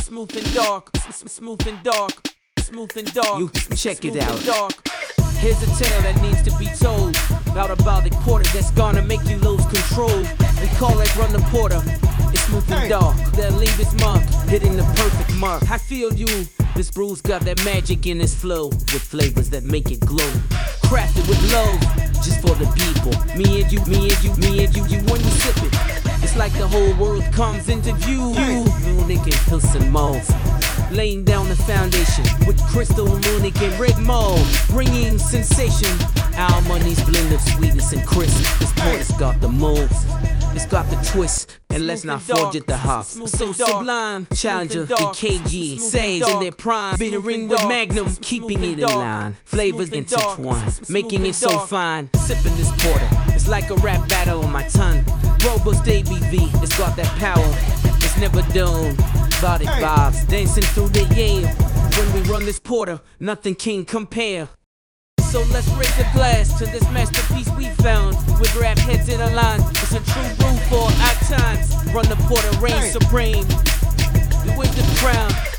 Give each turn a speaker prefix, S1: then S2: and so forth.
S1: Smooth and dark, smooth and dark, smooth and dark.
S2: You check it out.
S1: Dark. Here's a tale that needs to be told about the porter that's gonna make you lose control. We call it Run the Porter. It's smooth and dark. They'll leave its mark, hitting the perfect mark. I feel you. This brew's got that magic in its flow, with flavors that make it glow. Crafted with love, just for the people. Me and you, me and you, me and you. You when you sip it, it's like the whole world comes into view. Munich and Pilsen malls, laying down the foundation with Crystal, Munich and Red Mall, bringing sensation. Our money's blend of sweetness and crisp. This porter's got the moves, it's got the twist, and let's not forget the hops. So sublime, Challenger, EKG, Sage in their prime, bittering with Magnum, keeping it in line. Flavors intertwined, making it so fine. Sipping this porter, it's like a rap battle on my tongue. Robust ABV, it's got that power, it's never done. Body vibes, dancing through the air. When we run this porter, nothing can compare. So let's raise a glass to this masterpiece we found, with rap heads in a line. It's a true brew for our times. Run the porter, reign supreme. We win the crown.